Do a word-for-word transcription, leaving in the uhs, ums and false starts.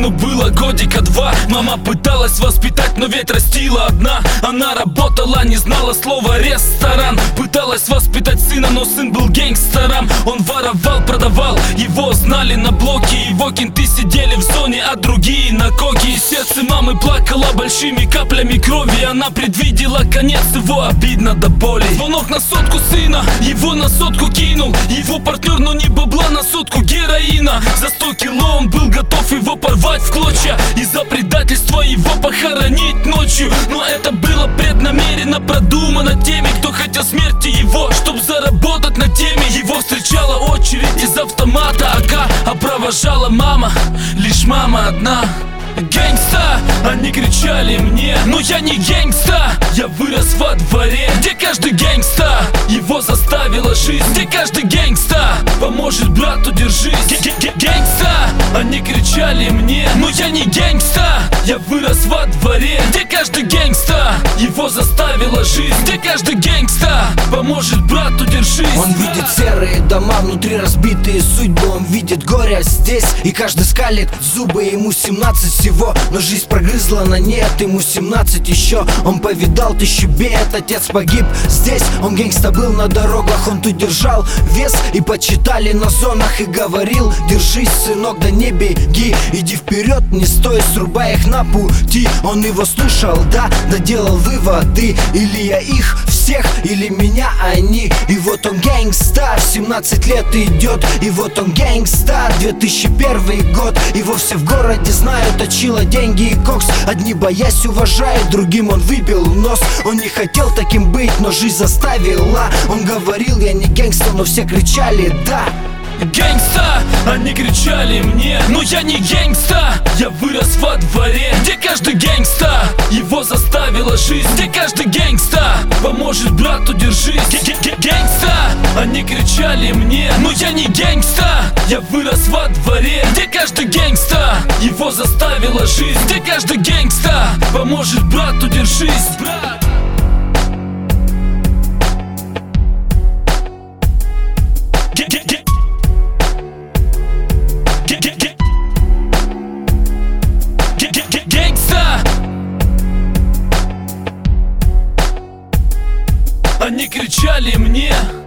Сыну было годика два. Мама пыталась воспитать, но ведь растила одна. Она работала, не знала слова ресторан. Пыталась воспитать сына, но сын был гангстером. Он воровал, продавал, его знали на блоке. Его кенты сидели в зоне, а другие на коке. И сердце мамы плакало большими каплями крови. Она предвидела конец его, обидно до боли. Звонок на сотку сына, его на сотку кинул. Его партнер, но не бабла, на сотку героина. За сто кило он был готов его порвать в клочья. И за предательство его похоронить ночью. Но это было преднамеренно продумано теми, кто хотел смерти его, чтоб заработать на теме. Его встречала очередь из автомата АК, а провожала мама, лишь мама одна. Гэнгста, они кричали мне, но я не гэнгста. Я вырос во дворе, где каждый гэнгста его заставила жизнь, где каждый гэнгста поможет брату, держись. Гэнгста, они кричали мне, но я не гэнгста. Я вырос во дворе, где каждый гэнгста его заставила жизнь, где каждый гэнгста поможет брату, держись. Он видит серые дома, внутри разбитые судьбы. Он видит горе здесь, и каждый скалит зубы. Ему семнадцать всего, но жизнь прогрызла на нет. Ему семнадцать еще, он повидал тысячу бед. Отец погиб здесь, он гэнгста был на дорогах. Он тут держал вес, и почитали на зонах. И говорил: держись, сынок, да не беги, иди вперед, не стой, срубай их на пути. Он его слушал, да, да делал выводы. Или я их всех, или меня они. И вот он гэнгстар, семнадцать лет идет. И вот он гэнгстар, две тысячи первый год. Его все в городе знают, точила деньги и кокс. Одни боясь уважают, другим он выбил нос. Он не хотел таким быть, но жизнь заставила. Он говорил: я не гэнгстер, но все кричали да. Гэнгста, они кричали мне, но я не гэнгста. Я вырос во дворе, где каждый гэнгста его заставила жизнь, где каждый гэнгста поможет брату, держись. Гэнгста, они кричали мне, но я не гэнгста. Я вырос во дворе, где каждый гэнгста его заставила жизнь, где каждый гэнгста поможет брату, держись. Брат. Гэнгста, они кричали мне.